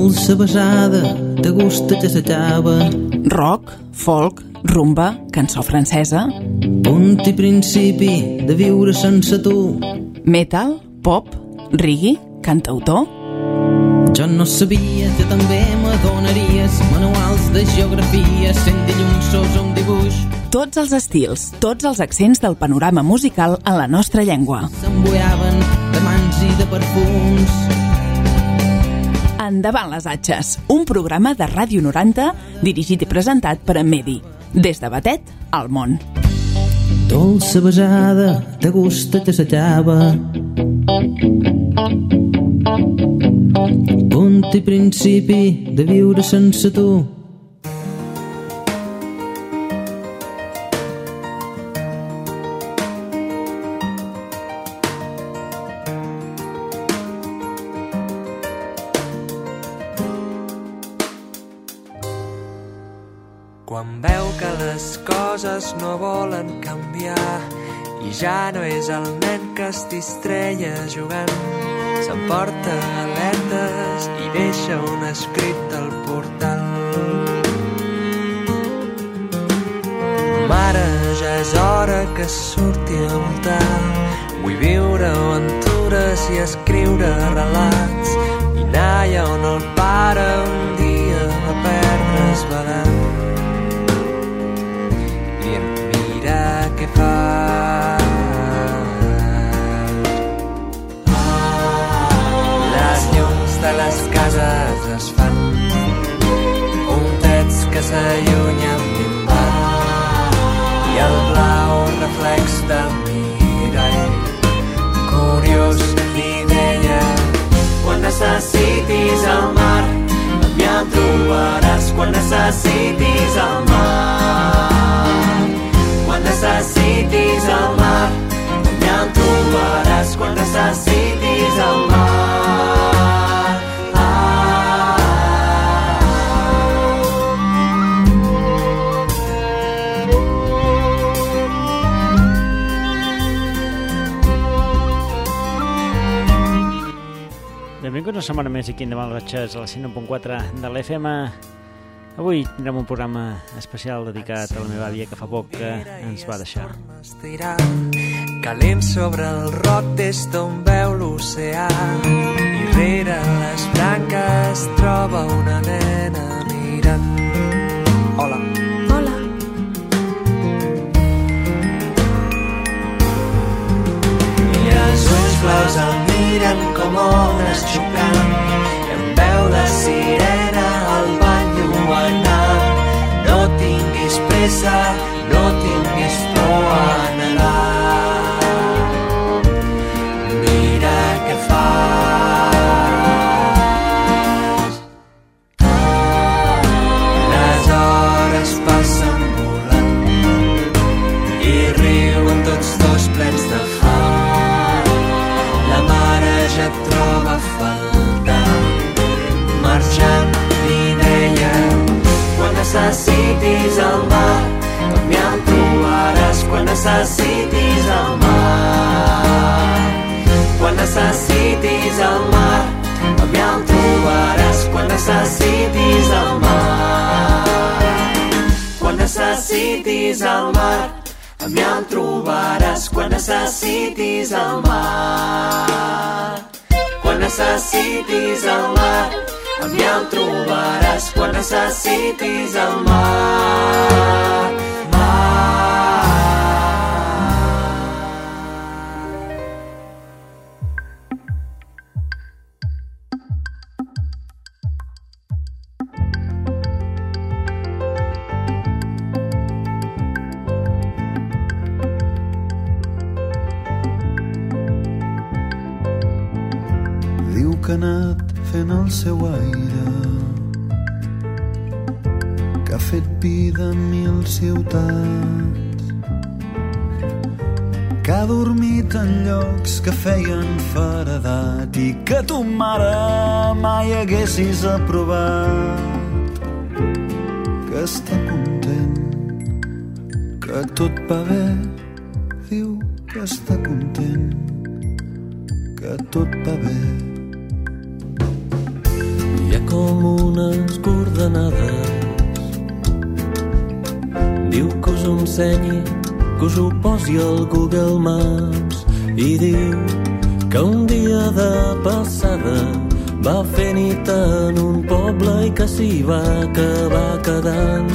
Dolça besada, de gust que s'acaba. Rock, folk, rumba, cançó francesa. Punt i principi de viure sense tu. Metal, pop, reggae, cantautor. Jo no sabia que també m'adonaries manuals de geografia, sent dilluns sos un dibuix. Tots els estils, tots els accents del panorama musical en la nostra llengua. S'embuiaven de mans i de perfums. Endavant les atxes, un programa de Ràdio 90 dirigit i presentat per en Medi. Des de Batet al món. Dolça besada, de gust que s'acaba. Punt i principi de viure sense tu. Quan veu que les coses no volen canviar i ja no és el nen que es distreia jugant, s'emporta aletes i deixa un escrit al portal. Mare, ja és hora que surti a voltar. Vull viure aventures i escriure relats i anar allà on el pare un dia va perdre's badant. Què fas? Les llums de les cases es fan puntets que s'allunyen minvant i el blau reflex del mirall curiós li deia: quan necessitis el mar amb mi el trobaràs, quan necessitis el mar. Quan necessitis el mar, ja el trobaràs. Quan necessitis el mar. Benvinguts una setmana més aquí endavant les atxes a la 101.4 de l'FM. Avui tindrem un programa especial dedicat a la meva àvia que fa poc que ens va deixar. Calent sobre el roc des d'on veu l'oceà i rere les branques troba una nena mirant. Hola. Hola. I els ulls blaus el miren com ones xocant i amb veu de sirena el bany no tinguis pressa, no tinguis por a nedar. Mira què fas. Les hores passen volant i riuen tots dos plens de fam. La mare ja et troba faltant, marxant li deia: quan necessitis el mar, amb mi el trobaràs. Quan necessitis el mar. Quan necessitis el mar, amb mi el trobaràs. Quan necessitis el mar. Quan necessitis el mar, amb mi el trobaràs. Quan necessitis el mar. Quan necessitis el mar, amb mi el trobaràs. Quan necessitis el mar. Diu que ha anat fent el seu aire, que ha fet vida en 1000 ciutats, que ha dormit en llocs que feien feredat i que tu, mare, mai haguessis aprovat. Que està content, que tot va bé, diu que està content, que tot va bé. I ha com unes coordenades. Diu que us ho ensenyi, que us ho posi al Google Maps, i diu que un dia de passada va fer nit en un poble i que s'hi va acabar quedant.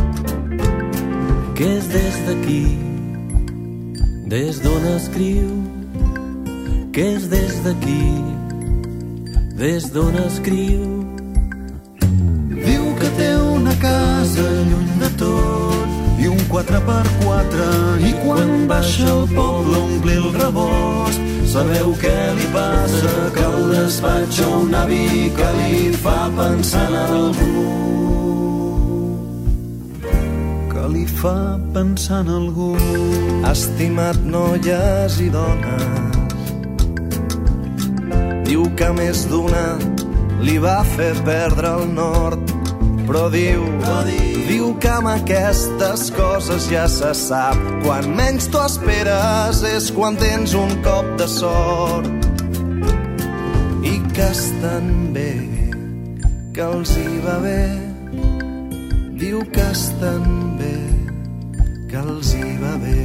Que és des d'aquí, des d'on escriu, que és des d'aquí, des d'on escriu. Diu que té una casa lluny de tot i un 4x4, i quan baixa al poble a omplir el rebost, sabeu què li passa? Que el despatxa un avi que li fa pensar en algú, que li fa pensar en algú. Ha estimat noies i dones, diu que més d'una li va fer perdre el nord, però diu que amb aquestes coses ja se sap. Quan menys t'ho esperes és quan tens un cop de sort, i que estan bé, que els hi va bé. Diu que estan bé, que els hi va bé.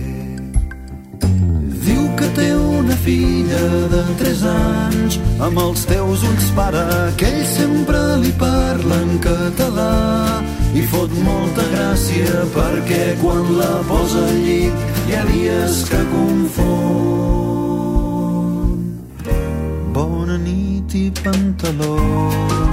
Diu que té una filla de 3 anys, amb els teus ulls, pare, que ell sempre li parla en català, i fot molta gràcia perquè quan la posa al llit hi ha dies que confon. Bona nit i pantalons.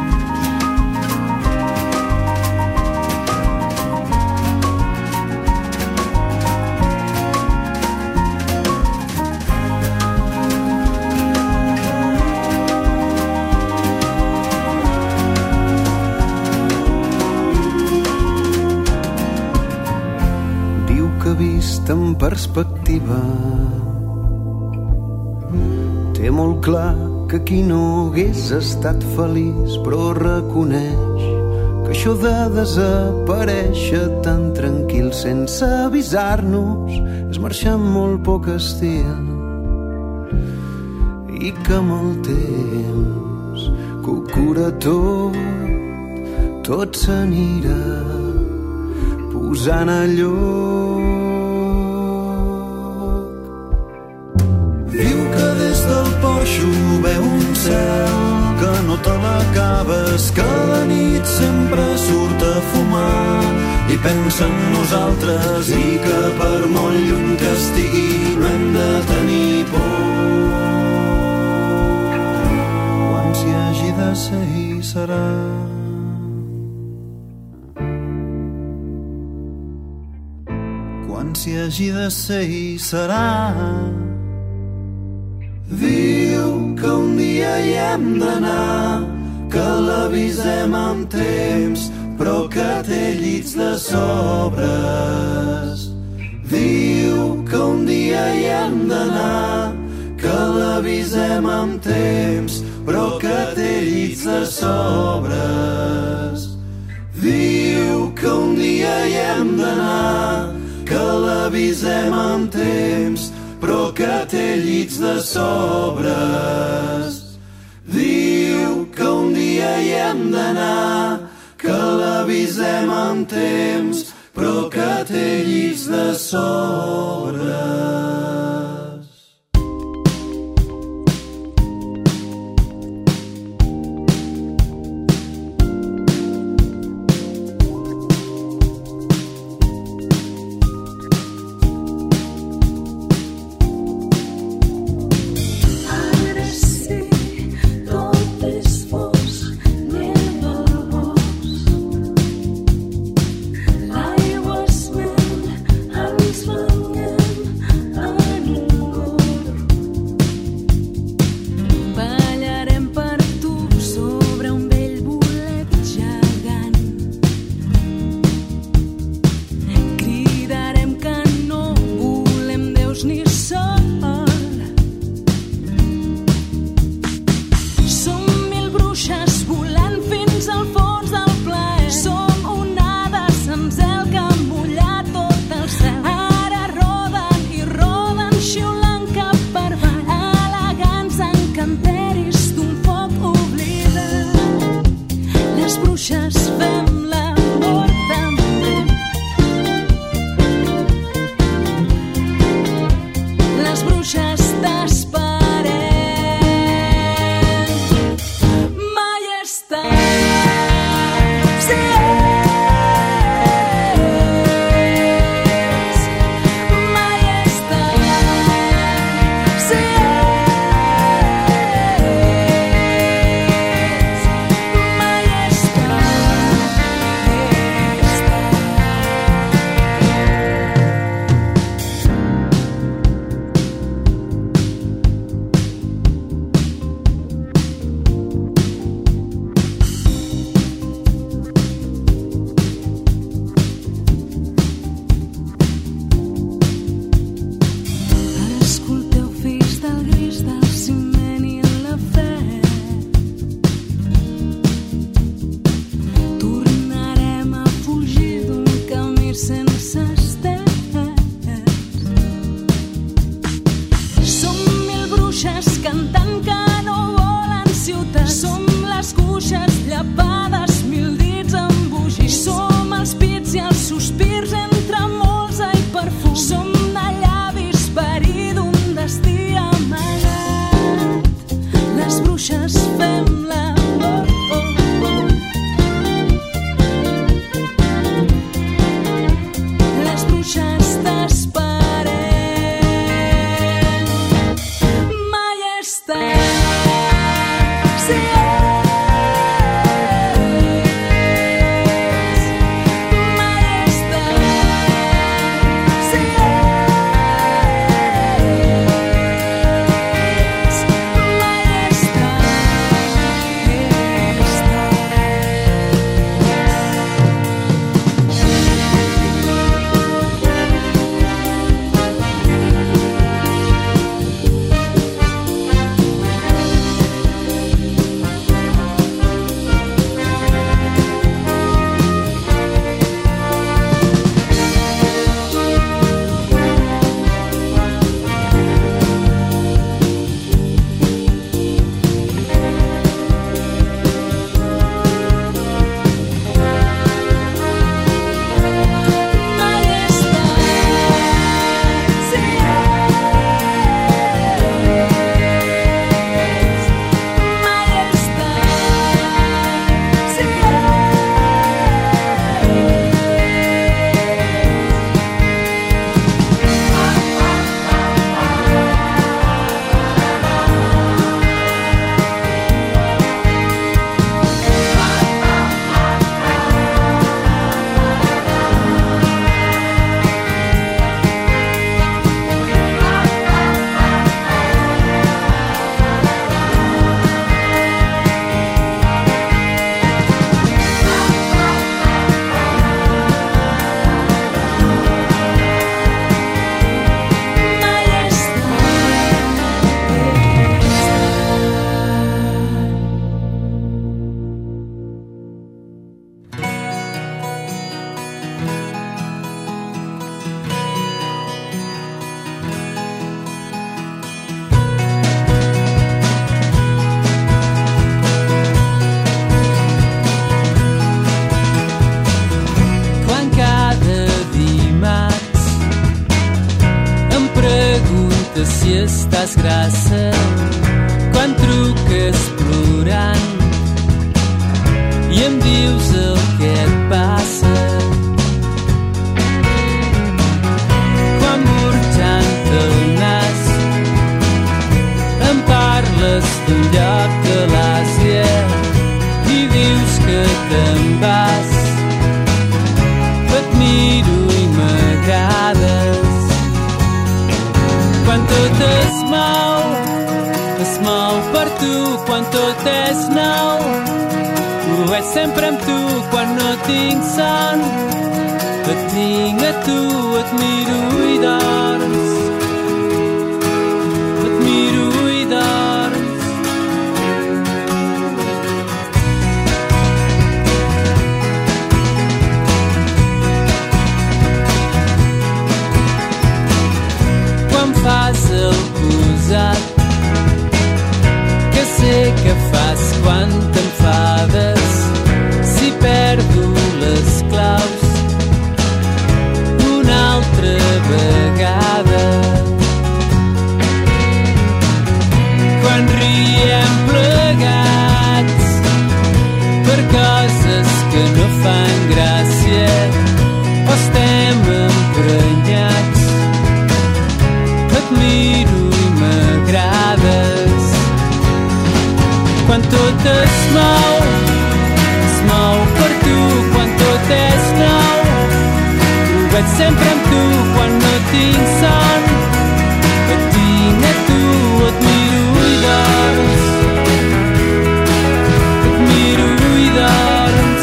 En perspectiva, té molt clar que aquí no hagués estat feliç, però reconeix que això de desaparèixer tan tranquil sense avisar-nos és marxar amb molt poc estil, i que amb el temps que ho cura tot s'anirà posant a lloc. Veu un cel que no te l'acabes, que la nit sempre surt a fumar i pensa en nosaltres, i que per molt lluny que estigui no hem de tenir por. Quan s'hi hagi de ser hi serà. Quan s'hi hagi de ser hi serà. Diu que un dia hi hem d'anar, que l'avisem amb temps, però que té llits de sobres. Diu que un dia hi hem d'anar, que l'avisem amb temps, però que té llits de sobres. Diu que un dia hi hem d'anar, que l'avisem amb temps, però que té llits de sobres. Diu que un dia hi hem d'anar, que l'avisem amb temps, però que té llits de sobres. This one tu quan tot és nou. Ho veig sempre amb tu quan no tinc son. Et tinc a tu, et miro i dors. Et miro i dors. Quan fas el posat, que sé que fas quan t'enfades, si perdo les claus una altra vegada. Quan riem plegats per coses que no fan gràcia o estem emprenyats, et miro i m'agrades. Quan tot es mou per tu, quan tot és nou. Ho veig sempre amb tu quan no tinc son. Et tinc a tu, et miro i dors. Et miro i dors.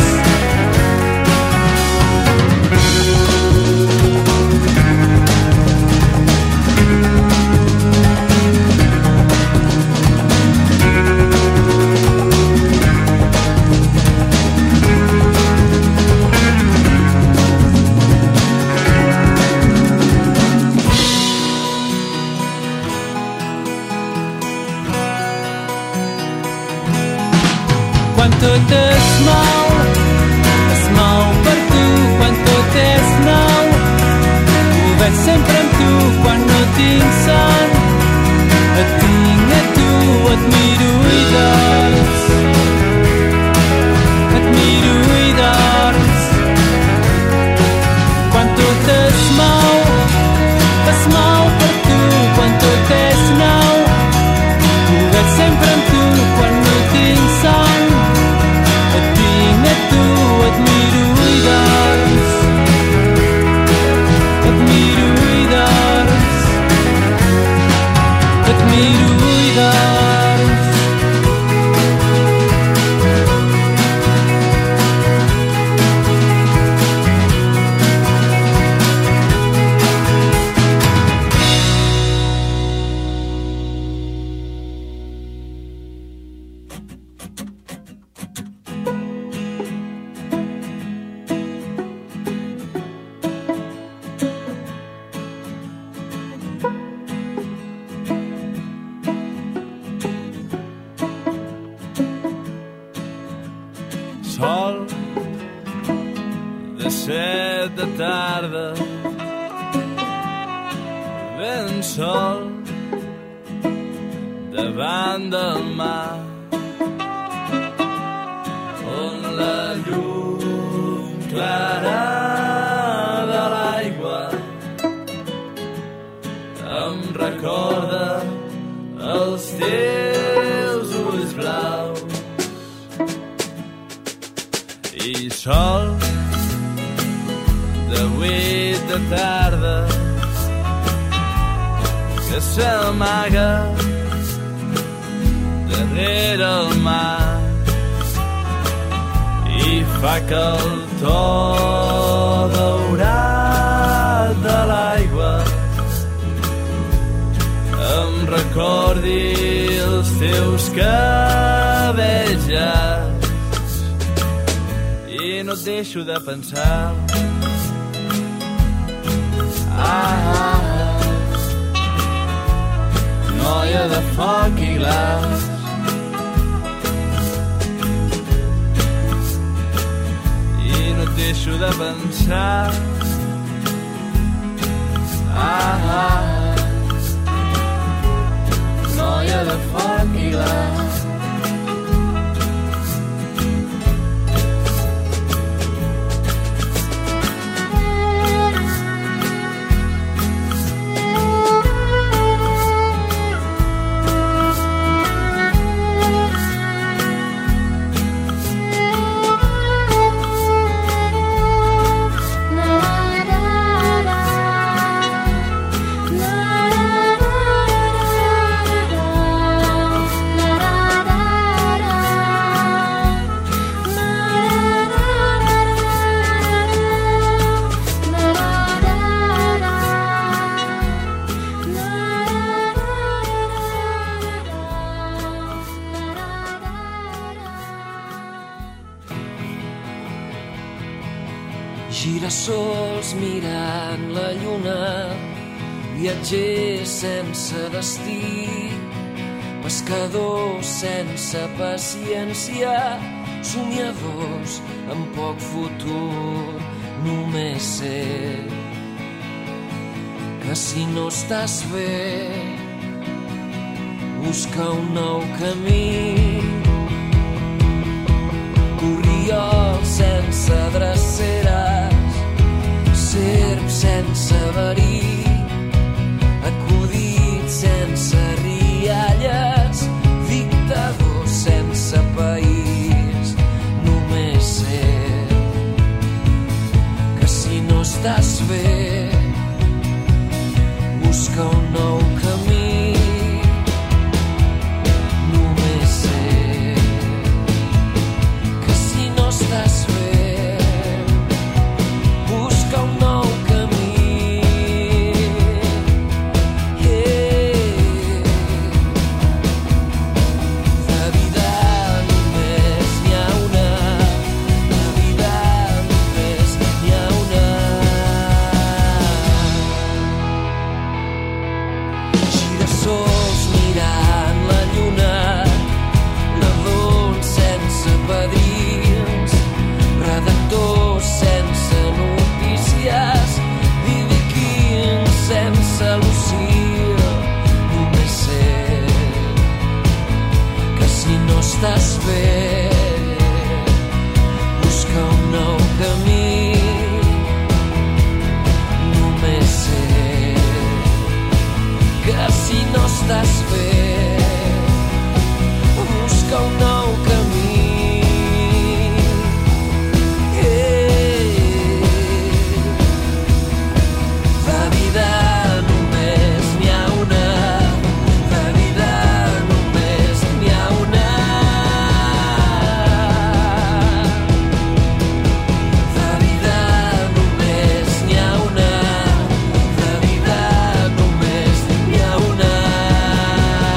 Quan tot es mou per tu, quan tot és nou. Ho veig sempre amb tu quan no tinc son. Et tinc a tu, et miro i dors. Et miro i dors. Quan tot es mou per tu, quan tot és nou. Ho veig sempre amb tu quan no tinc son. Et tinc a tu, et miro i dors. Et miro i dors. Et miro i dors. Sol de 7 de tarda, ben sol davant del mar, on la llum clara de l'aigua em recorda els teus ulls blaus. I sol de 8 de tarda que s'amaga darrere el mar i fa que el to daurat de l'aigua em recordi els teus cabells llargs. I no et deixo de pensar. Noia de foc i glaç, i no et deixo de pensar. Noia de foc i glaç. La Girassols mirant la lluna, viatgers sense destí, pescadors sense paciència, somiadors amb poc futur. Només sé que si no estàs bé, busca un nou camí. Corriol sense dreceres, serp sense verí, acudit sense rialles, dictador sense país. Només sé que si no estàs bé, busca un nou camí. Només sé que si no estàs bé, busca un nou camí. De vida només n'hi ha una, de vida només n'hi ha una. Girassols mirant la lluna, nadons sense padrins, redactors sense notícies, bibiquins sense lucir. Només sé que si no estàs bé, busca un nou camí. Només sé que si no estàs bé, busca un nou camí. De vida només n'hi ha una, de vida només n'hi ha una. De vida només n'hi ha una, de vida només n'hi ha una.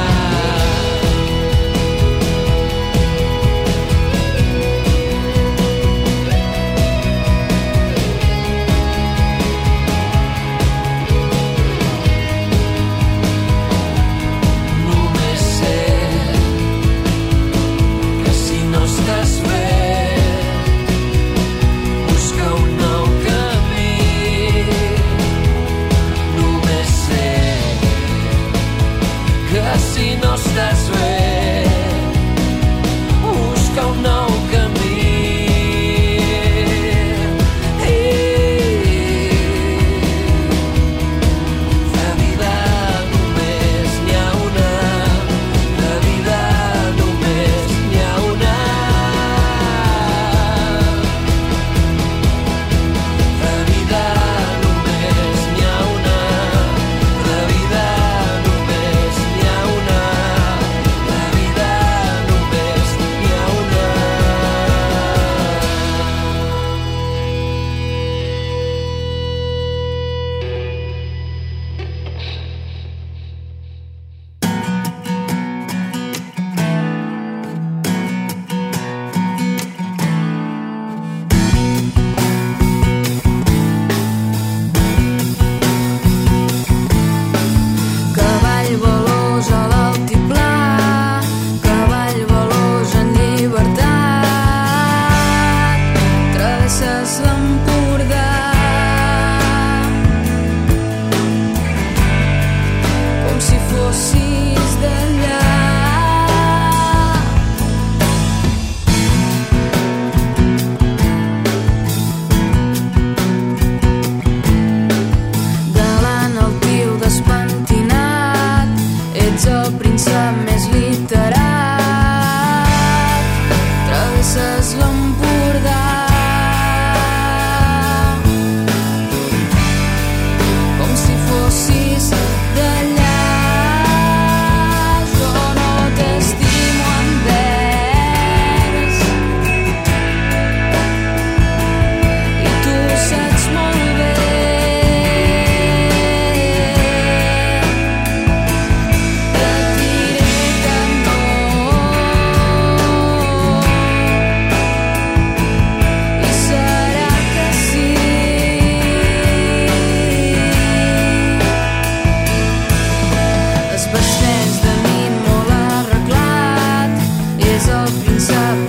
del príncep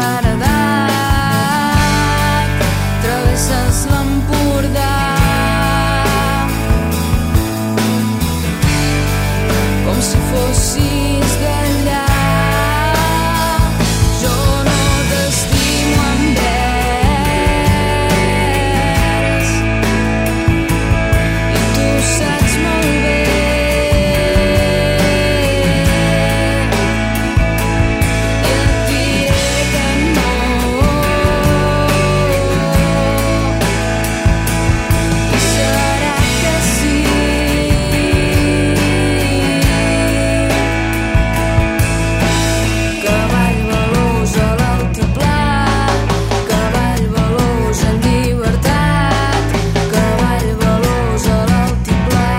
desheredat, travesses l'Empordà. Com si fossis d'allà, jo no t'estimo en vers i tu saps molt bé. I et diré que no, i serà que sí. Cavall veloç a l'altiplà, cavall veloç en llibertat, cavall veloç a l'altiplà.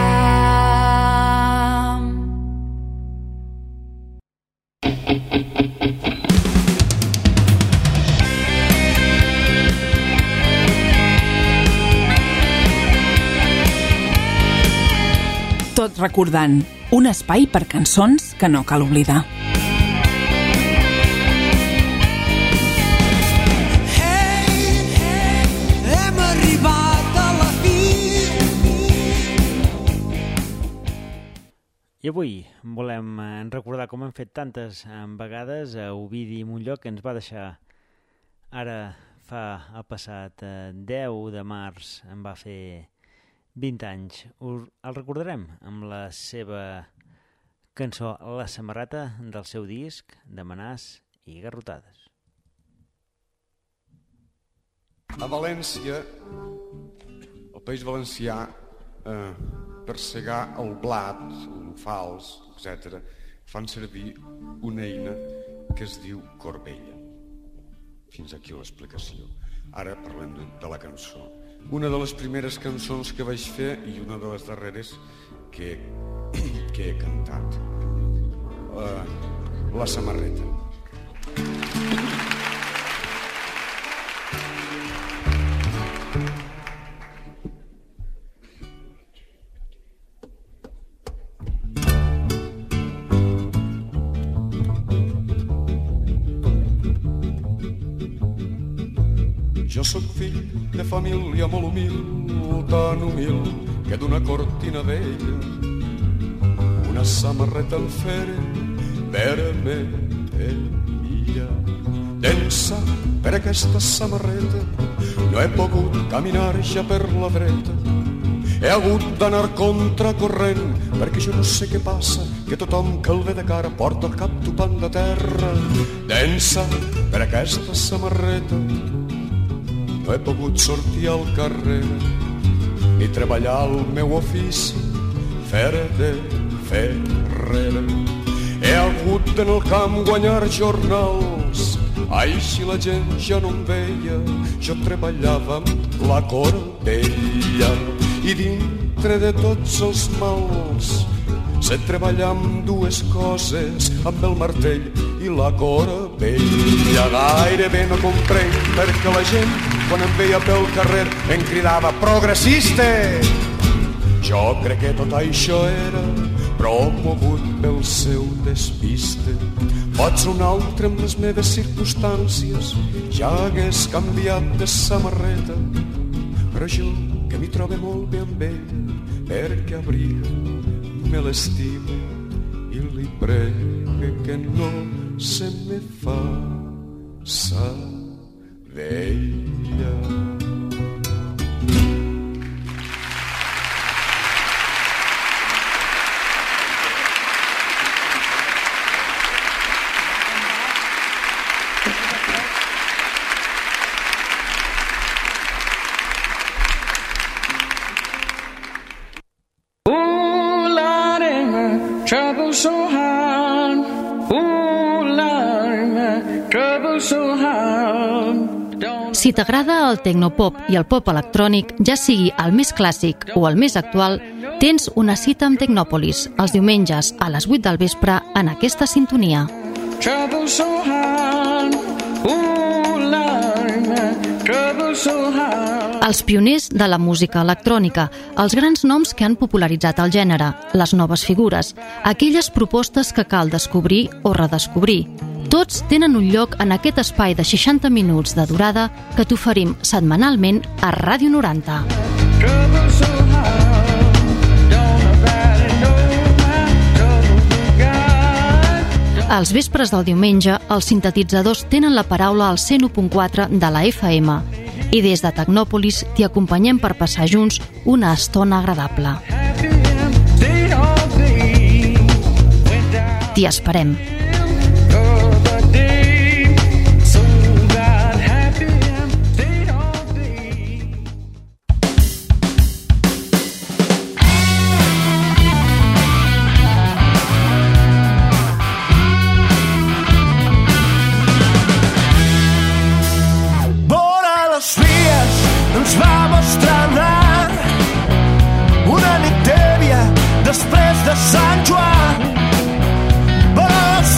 Tot recordant, un espai per cançons que no cal oblidar. Hem arribat a la fi. I avui volem recordar, com hem fet tantes vegades, a Ovidi Montllor, que ens va deixar ara el passat 10 de març, en va fer 20 anys. El recordarem amb la seva cançó La samarreta del seu disc de Manàs i Garrotades. A València, al País Valencià, per segar el blat, un fals, etc., fan servir una eina que es diu corbella. Fins aquí l'explicació. Ara parlem de la cançó. Una de les primeres cançons que vaig fer i una de les darreres que he cantat. La samarreta. Jo sóc fill de família molt humil, tan humil que d'una cortina vella, una samarreta en fere vermella. D'ençà per aquesta samarreta no he pogut caminar ja per la dreta. He hagut d'anar contracorrent perquè jo no sé què passa, que tothom que el ve de cara porta el cap topant de terra. D'ençà per aquesta samarreta no he pogut sortir al carrer ni treballar al meu ofici fer de ferrer. He hagut en el camp guanyar jornals, així la gent ja no em veia, jo treballava amb la corbella. I dintre de tots els mals sé treballar amb dues coses, amb el martell i la corbella. Gairebé no comprenc perquè la gent, quan em veia pel carrer, em cridava progressista. Jo crec que tot això era promogut pel seu despiste. Potser un altre amb les meves circumstàncies ja hagués canviat de samarreta, però jo, que m'hi trobe molt bé amb ella, perquè abriga, me l'estima i li pregue que no se me faça vella. Trouble so hard, ooh Lord, trouble so hard. Si t'agrada el tecnopop i el pop electrònic, ja sigui el més clàssic o el més actual, tens una cita amb Tecnòpolis els diumenges a les 8 del vespre en aquesta sintonia. Trouble so hard, ooh Lord, trouble so hard. Els pioners de la música electrònica, els grans noms que han popularitzat el gènere, les noves figures, aquelles propostes que cal descobrir o redescobrir. Tots tenen un lloc en aquest espai de 60 minuts de durada que t'oferim setmanalment a Ràdio 90. Als vespres del diumenge, els sintetitzadors tenen la paraula al 101.4 de la FM i des de Tecnòpolis t'hi acompanyem per passar junts una estona agradable. T'hi esperem. Ens vam estrenar una nit tèbia després de Sant Joan, però els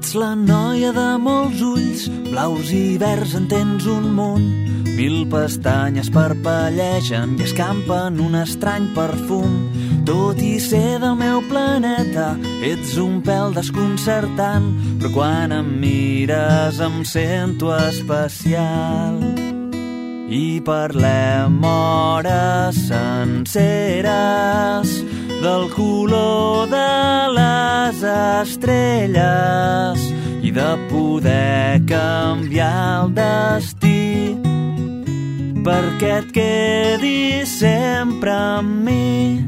Ets la noia de molts ulls, blaus i verds en tens un munt. 1000 pestanyes parpellegen i escampen un estrany perfum. Tot i ser del meu planeta, ets un pèl desconcertant, però quan em mires em sento especial. I parlem hores senceres del color de les estrelles i de poder canviar el destí perquè et quedis sempre amb mi.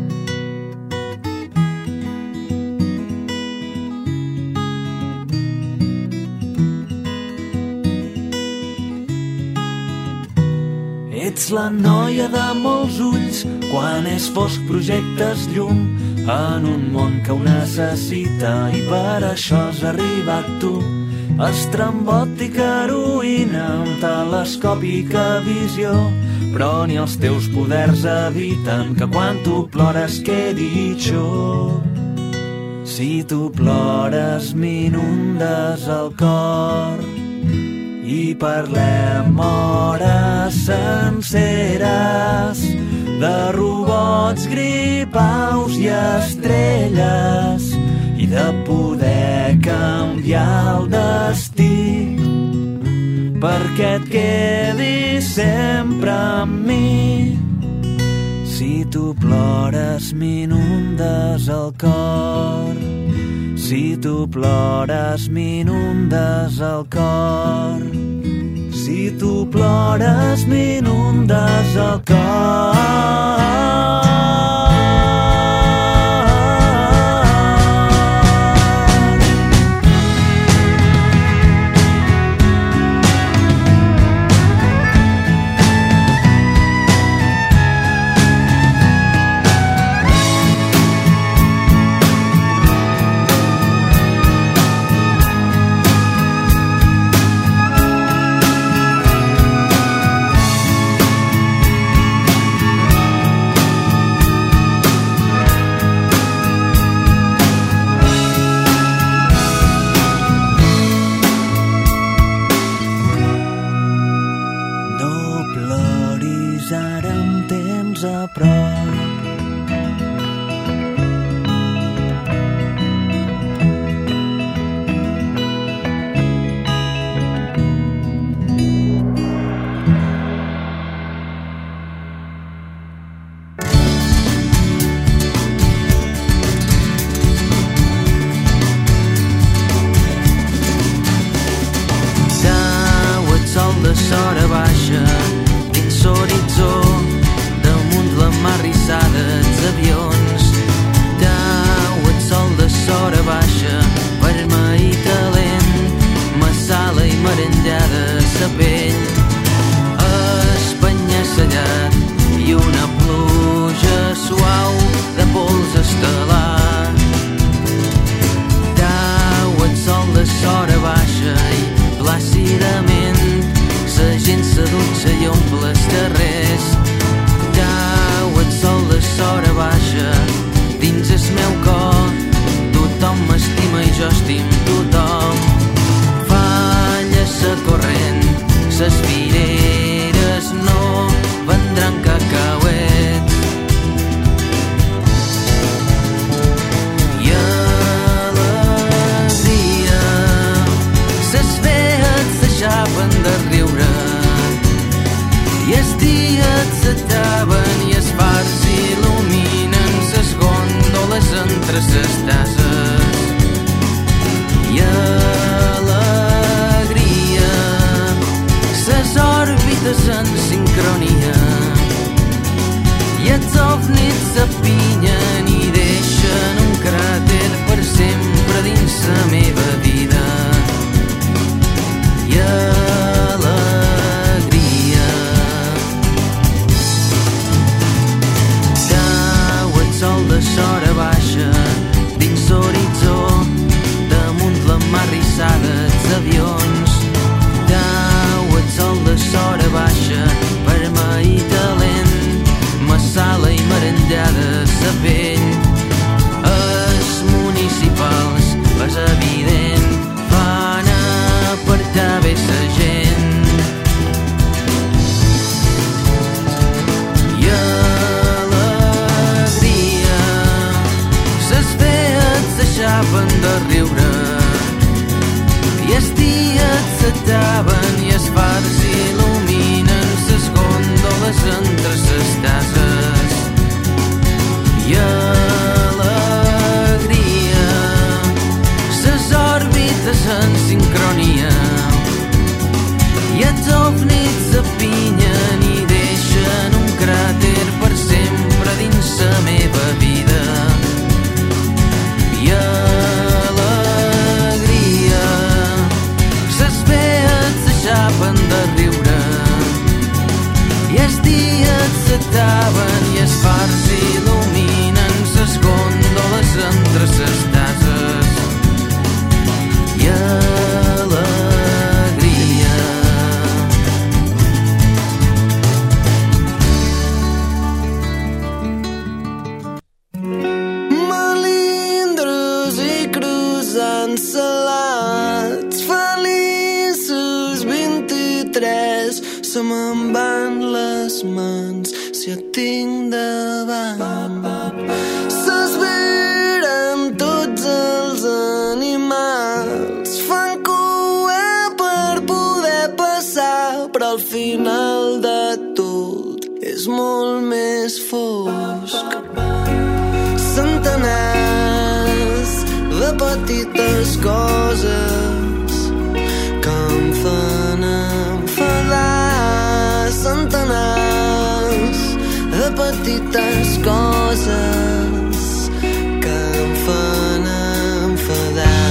Ets la noia de molts ulls, quan és fosc projectes llum en un món que ho necessita i per això has arribat tu. Estrambòtica heroïna amb telescòpica visió, però ni els teus poders eviten que quan tu plores quedi xo. Si tu plores m'inundes el cor i parlem hores senceres de robots, gripaus i estrelles i de poder canviar el destí perquè et quedis sempre amb mi. Si tu plores m'inundes el cor, si tu plores m'inundes el cor, si tu plores m'inundes el cor. S'hora baixa dins l'horitzó, damunt la mar rissada els avions. Tau el sol de s'hora baixa, vermell i calent, massala i merengada sa pell, espanya-sellat i una pluja suau de pols estel·lar. Tau el sol de s'hora baixa i plàcidament la gent s'adutxa i omple els carrers. Cau el sol de s'hora baixa dins el meu cor, tothom m'estima i jo estim tothom. Falla sa corrent, ses fireres no vendran cacauets. I alegria, ses vees s'aixapen de riure i els dies s'acaben i els fars il·luminen ses gòndoles entre ses tasses. I alegria, ses òrbites en sincronia i els ovnis s'apinyen i deixen un cràter per sempre dins la meva vida. I alegria, cau el sol de s'hora baixa dins l'horitzó, damunt la mar rissada els avions. Cau el sol de s'hora baixa estaven i els fars il·luminen ses góndoles entre ses tases i alegria. Melindros i croissants salats, feliços 23, se me'n van les mans si et tinc davant. S'esveren tots els animals, fan cua per poder passar, però al final de tot és molt més fosc. Centenars de petites coses que em fan enfadar. Centenars de petites coses que em fan enfadar.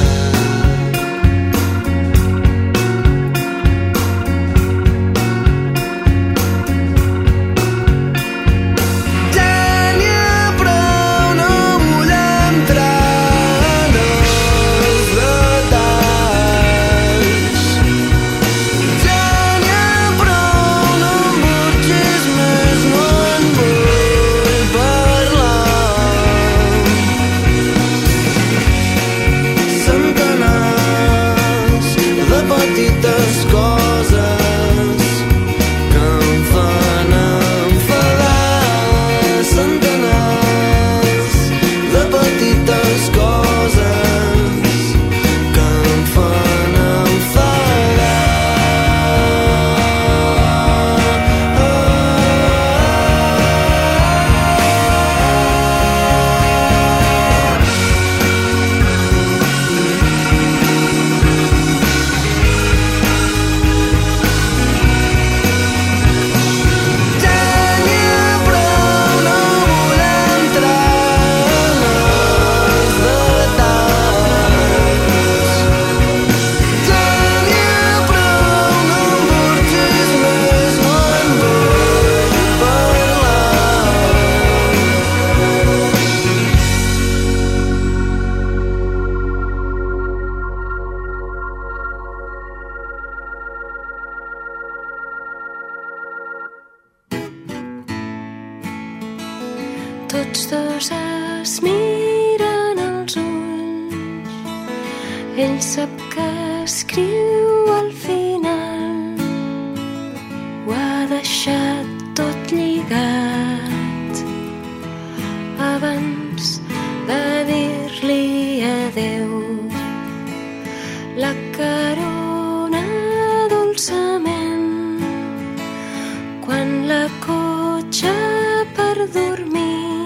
Tots dos es miren als ulls. Ell sap que escriu al final. Ho ha deixat tot lligat abans de dir-li adeu. La carona dolçament quan la cotxa per dormir,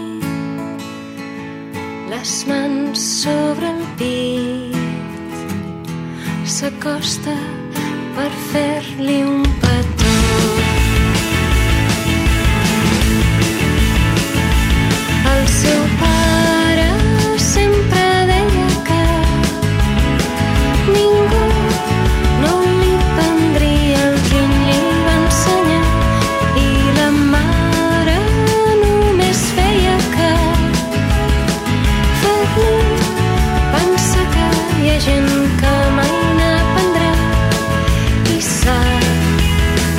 les mans sobre el pit, s'acosta per fer-li un petó. El seu pare sempre deia que ningú no li prendria el que ell li va ensenyar, i la mare només feia que pensa que hi ha gent que mai n'aprendrà i sap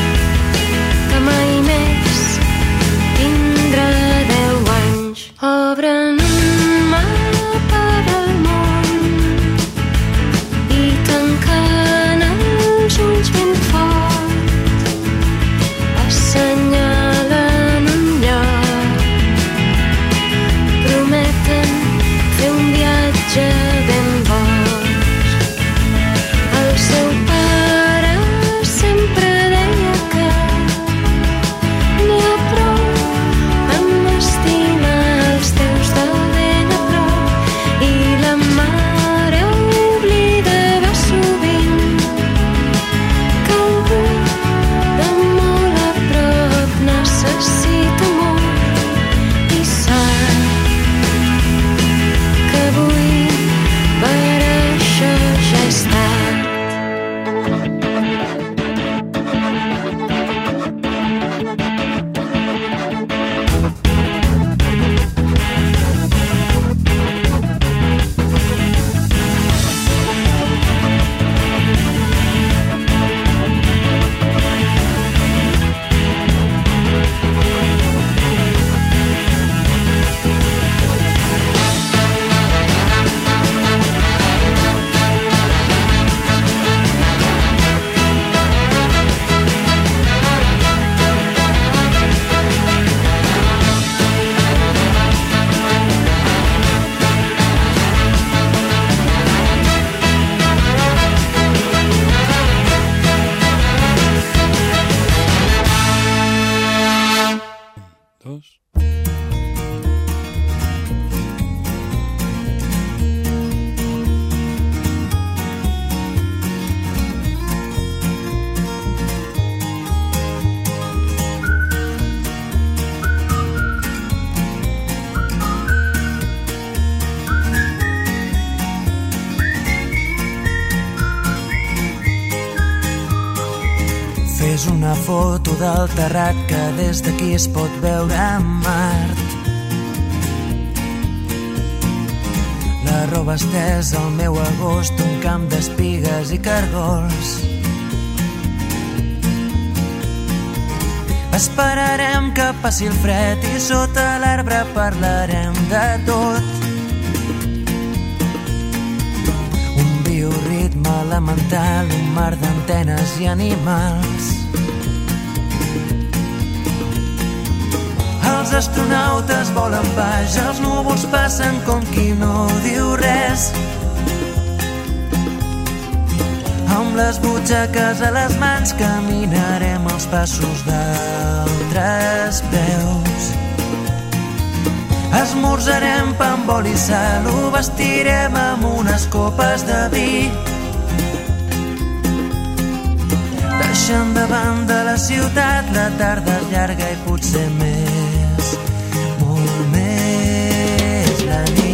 una foto del terrat que des d'aquí es pot veure a Mart. La roba estesa al meu agost, un camp d'espigues i cargols. Esperarem que passi el fred i sota l'arbre parlarem de tot. Un bioritme elemental, un mar d'antenes i animals. Els astronautes volen baix, els núvols passen com qui no diu res. Amb les butxaques a les mans caminarem els passos d'altres peus. Esmorzarem pa amb oli i sal, ho vestirem amb unes copes de vi. Deixant de banda la ciutat, la tarda és llarga i potser més, molt més la nit.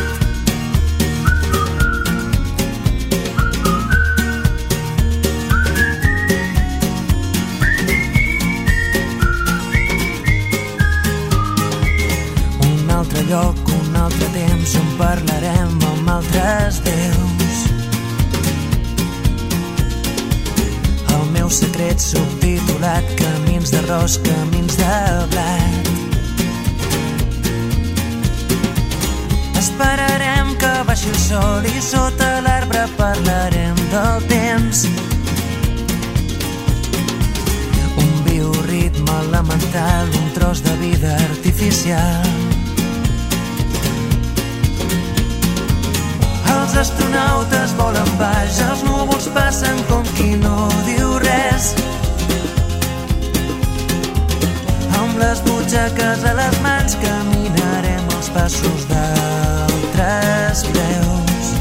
Un altre lloc, un altre temps on parlarem amb altres déus. El meu secret subtitulat, camins d'arròs, camins de blat. Esperarem que baixi el sol i sota l'arbre parlarem del temps. Un bioritme elemental, un tros de vida artificial. Els astronautes volen baix, els núvols passen com qui no diu res. Amb les butxaques a les mans caminarem els passos d'altres peus.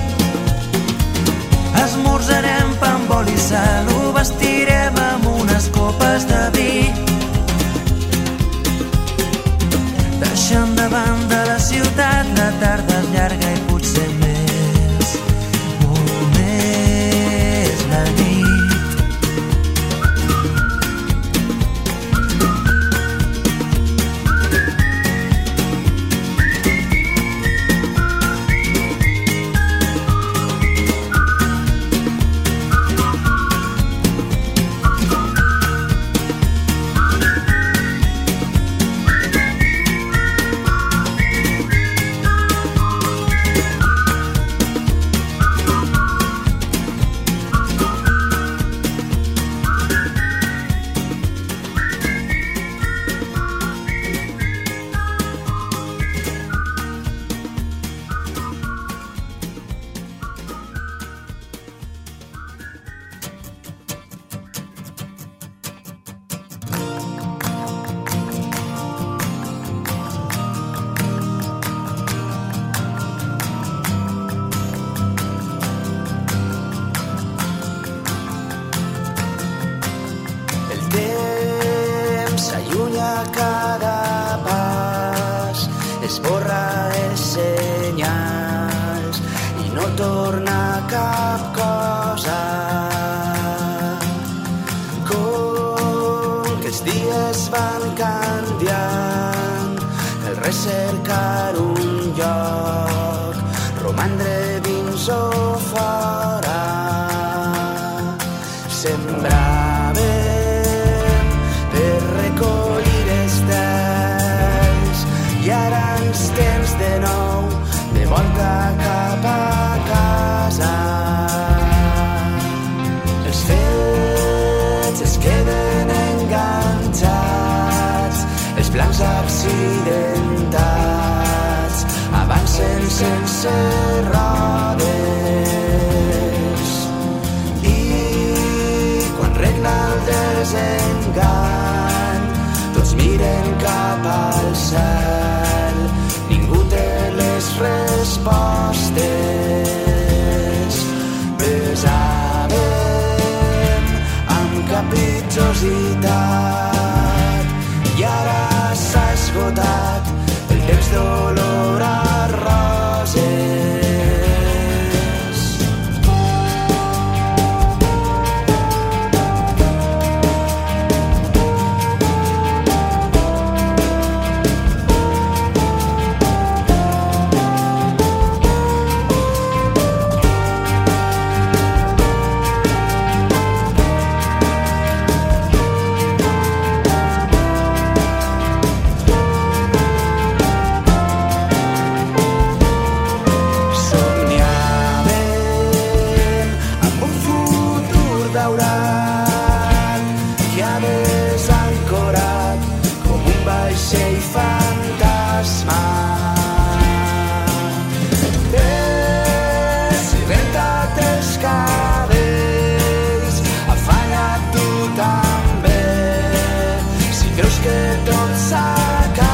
Esmorzarem pa amb oli i sal, ho vestirem amb unes copes de vi. Deixant de banda la ciutat, la tarda és llarga i potser més, molt més la nit. Cercar un lloc, romandre dins o fora. Sembràvem per recollir estels i ara ens tens de nou de volta cap a casa. Els fets es queden enganxats, els plans accidentats avancen sense rodes i quan regna el desengany tots miren cap al cel, ningú té les respostes. Besàvem amb capritxositat i ara s'ha esgotat el temps d'olor a roses. que tot s'acaba.